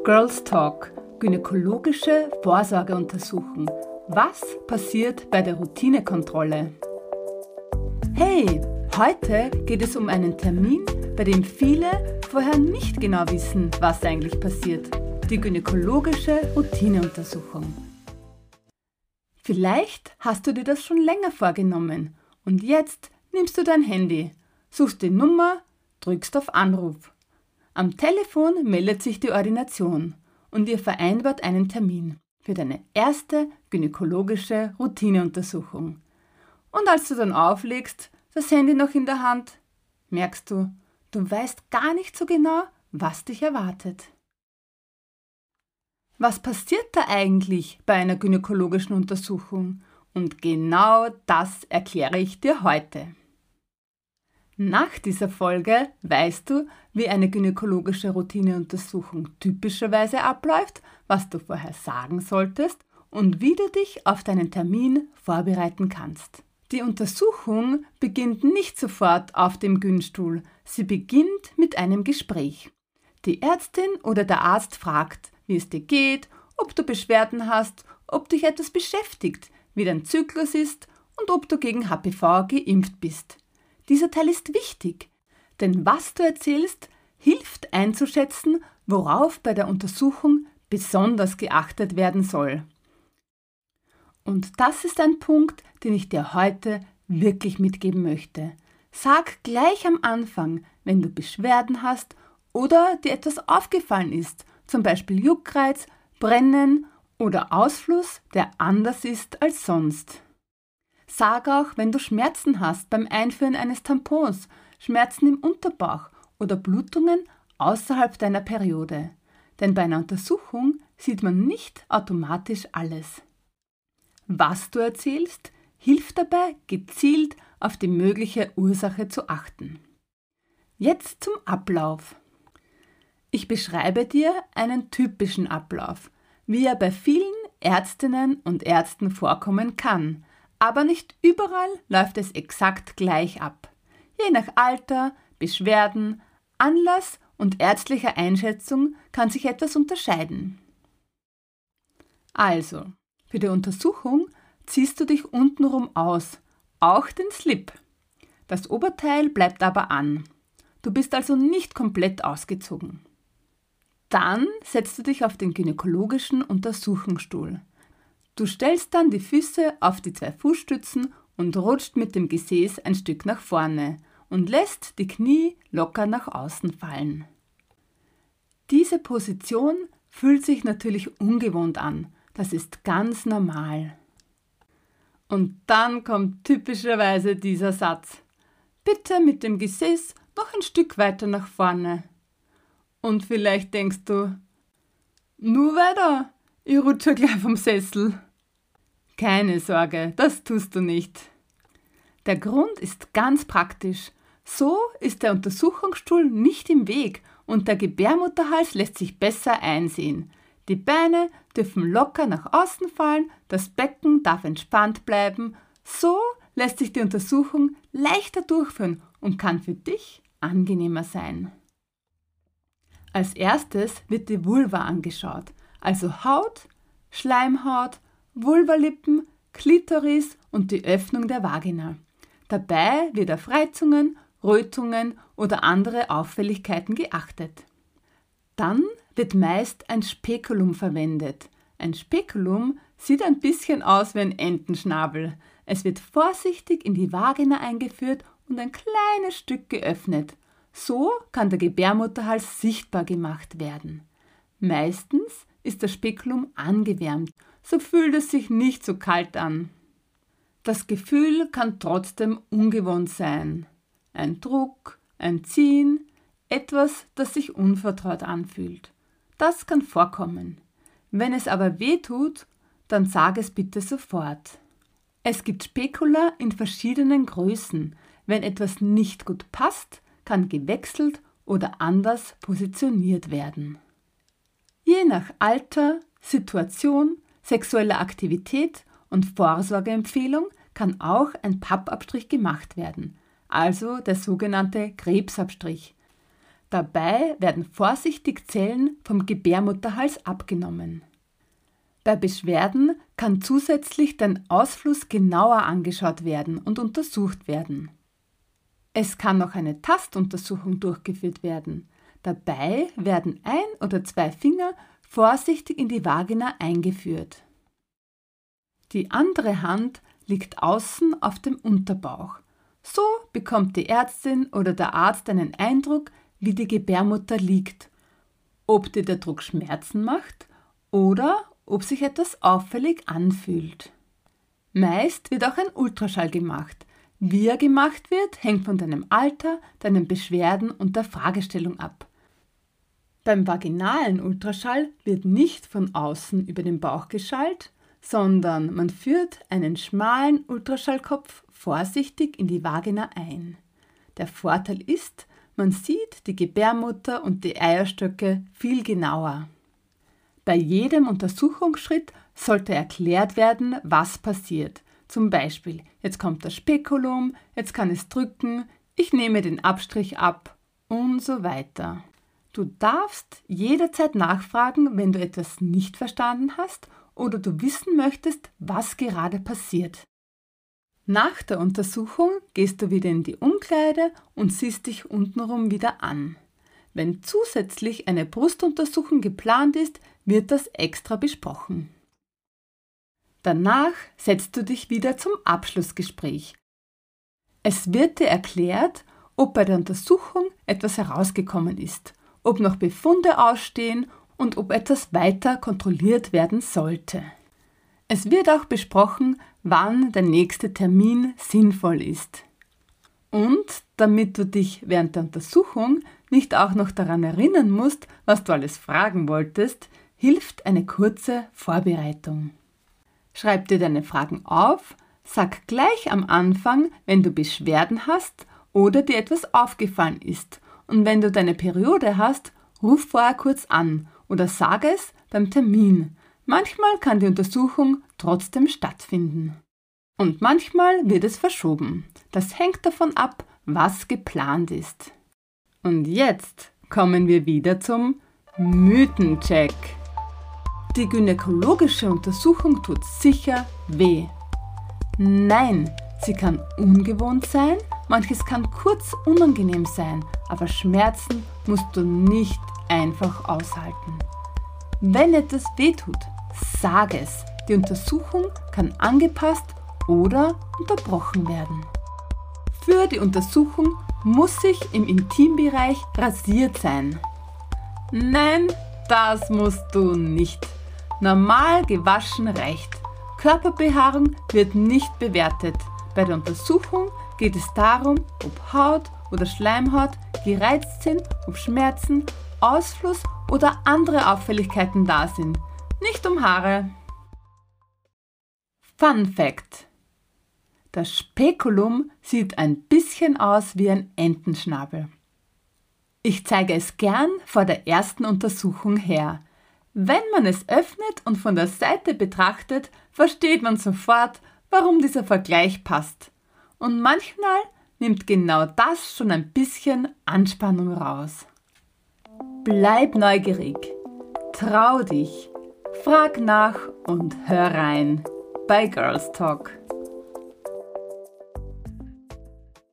Girls Talk – Gynäkologische Vorsorgeuntersuchung. Was passiert bei der Routinekontrolle? Hey, heute geht es um einen Termin, bei dem viele vorher nicht genau wissen, was eigentlich passiert. Die gynäkologische Routineuntersuchung. Vielleicht hast du dir das schon länger vorgenommen und jetzt nimmst du dein Handy, suchst die Nummer, drückst auf Anruf. Am Telefon meldet sich die Ordination und ihr vereinbart einen Termin für deine erste gynäkologische Routineuntersuchung. Und als du dann auflegst, das Handy noch in der Hand, merkst du, du weißt gar nicht so genau, was dich erwartet. Was passiert da eigentlich bei einer gynäkologischen Untersuchung? Und genau das erkläre ich dir heute. Nach dieser Folge weißt du, wie eine gynäkologische Routineuntersuchung typischerweise abläuft, was du vorher sagen solltest und wie du dich auf deinen Termin vorbereiten kannst. Die Untersuchung beginnt nicht sofort auf dem Gynstuhl, sie beginnt mit einem Gespräch. Die Ärztin oder der Arzt fragt, wie es dir geht, ob du Beschwerden hast, ob dich etwas beschäftigt, wie dein Zyklus ist und ob du gegen HPV geimpft bist. Dieser Teil ist wichtig, denn was du erzählst, hilft einzuschätzen, worauf bei der Untersuchung besonders geachtet werden soll. Und das ist ein Punkt, den ich dir heute wirklich mitgeben möchte. Sag gleich am Anfang, wenn du Beschwerden hast oder dir etwas aufgefallen ist, zum Beispiel Juckreiz, Brennen oder Ausfluss, der anders ist als sonst. Sag auch, wenn du Schmerzen hast beim Einführen eines Tampons, Schmerzen im Unterbauch oder Blutungen außerhalb deiner Periode. Denn bei einer Untersuchung sieht man nicht automatisch alles. Was du erzählst, hilft dabei, gezielt auf die mögliche Ursache zu achten. Jetzt zum Ablauf. Ich beschreibe dir einen typischen Ablauf, wie er bei vielen Ärztinnen und Ärzten vorkommen kann. Aber nicht überall läuft es exakt gleich ab. Je nach Alter, Beschwerden, Anlass und ärztlicher Einschätzung kann sich etwas unterscheiden. Also, für die Untersuchung ziehst du dich untenrum aus, auch den Slip. Das Oberteil bleibt aber an. Du bist also nicht komplett ausgezogen. Dann setzt du dich auf den gynäkologischen Untersuchungsstuhl. Du stellst dann die Füße auf die 2 Fußstützen und rutscht mit dem Gesäß ein Stück nach vorne und lässt die Knie locker nach außen fallen. Diese Position fühlt sich natürlich ungewohnt an, das ist ganz normal. Und dann kommt typischerweise dieser Satz: Bitte mit dem Gesäß noch ein Stück weiter nach vorne. Und vielleicht denkst du: Nur weiter, ich rutsche gleich vom Sessel. Keine Sorge, das tust du nicht. Der Grund ist ganz praktisch. So ist der Untersuchungsstuhl nicht im Weg und der Gebärmutterhals lässt sich besser einsehen. Die Beine dürfen locker nach außen fallen, das Becken darf entspannt bleiben. So lässt sich die Untersuchung leichter durchführen und kann für dich angenehmer sein. Als erstes wird die Vulva angeschaut, also Haut, Schleimhaut, Vulvalippen, Klitoris und die Öffnung der Vagina. Dabei wird auf Reizungen, Rötungen oder andere Auffälligkeiten geachtet. Dann wird meist ein Spekulum verwendet. Ein Spekulum sieht ein bisschen aus wie ein Entenschnabel. Es wird vorsichtig in die Vagina eingeführt und ein kleines Stück geöffnet. So kann der Gebärmutterhals sichtbar gemacht werden. Meistens ist das Spekulum angewärmt, so fühlt es sich nicht so kalt an. Das Gefühl kann trotzdem ungewohnt sein. Ein Druck, ein Ziehen, etwas, das sich unvertraut anfühlt. Das kann vorkommen. Wenn es aber weh tut, dann sag es bitte sofort. Es gibt Spekula in verschiedenen Größen. Wenn etwas nicht gut passt, kann gewechselt oder anders positioniert werden. Je nach Alter, Situation, sexueller Aktivität und Vorsorgeempfehlung kann auch ein Pappabstrich gemacht werden, also der sogenannte Krebsabstrich. Dabei werden vorsichtig Zellen vom Gebärmutterhals abgenommen. Bei Beschwerden kann zusätzlich dein Ausfluss genauer angeschaut werden und untersucht werden. Es kann noch eine Tastuntersuchung durchgeführt werden. Dabei werden 1 oder 2 Finger vorsichtig in die Vagina eingeführt. Die andere Hand liegt außen auf dem Unterbauch. So bekommt die Ärztin oder der Arzt einen Eindruck, wie die Gebärmutter liegt, ob dir der Druck Schmerzen macht oder ob sich etwas auffällig anfühlt. Meist wird auch ein Ultraschall gemacht. Wie er gemacht wird, hängt von deinem Alter, deinen Beschwerden und der Fragestellung ab. Beim vaginalen Ultraschall wird nicht von außen über den Bauch geschallt, sondern man führt einen schmalen Ultraschallkopf vorsichtig in die Vagina ein. Der Vorteil ist, man sieht die Gebärmutter und die Eierstöcke viel genauer. Bei jedem Untersuchungsschritt sollte erklärt werden, was passiert. Zum Beispiel, jetzt kommt das Spekulum, jetzt kann es drücken, ich nehme den Abstrich ab und so weiter. Du darfst jederzeit nachfragen, wenn du etwas nicht verstanden hast oder du wissen möchtest, was gerade passiert. Nach der Untersuchung gehst du wieder in die Umkleide und siehst dich untenrum wieder an. Wenn zusätzlich eine Brustuntersuchung geplant ist, wird das extra besprochen. Danach setzt du dich wieder zum Abschlussgespräch. Es wird dir erklärt, ob bei der Untersuchung etwas herausgekommen ist, ob noch Befunde ausstehen und ob etwas weiter kontrolliert werden sollte. Es wird auch besprochen, wann der nächste Termin sinnvoll ist. Und damit du dich während der Untersuchung nicht auch noch daran erinnern musst, was du alles fragen wolltest, hilft eine kurze Vorbereitung. Schreib dir deine Fragen auf, sag gleich am Anfang, wenn du Beschwerden hast oder dir etwas aufgefallen ist. Und wenn du deine Periode hast, ruf vorher kurz an oder sag es beim Termin. Manchmal kann die Untersuchung trotzdem stattfinden. Und manchmal wird es verschoben. Das hängt davon ab, was geplant ist. Und jetzt kommen wir wieder zum Mythencheck. Die gynäkologische Untersuchung tut sicher weh. Nein, sie kann ungewohnt sein, manches kann kurz unangenehm sein, aber Schmerzen musst du nicht einfach aushalten. Wenn etwas wehtut, sag es. Die Untersuchung kann angepasst oder unterbrochen werden. Für die Untersuchung muss ich im Intimbereich rasiert sein. Nein, das musst du nicht. Normal gewaschen reicht. Körperbehaarung wird nicht bewertet. Bei der Untersuchung geht es darum, ob Haut oder Schleimhaut gereizt sind, ob Schmerzen, Ausfluss oder andere Auffälligkeiten da sind. Nicht um Haare. Fun Fact: Das Spekulum sieht ein bisschen aus wie ein Entenschnabel. Ich zeige es gern vor der ersten Untersuchung her. Wenn man es öffnet und von der Seite betrachtet, versteht man sofort, warum dieser Vergleich passt. Und manchmal nimmt genau das schon ein bisschen Anspannung raus. Bleib neugierig, trau dich, frag nach und hör rein bei Girls Talk.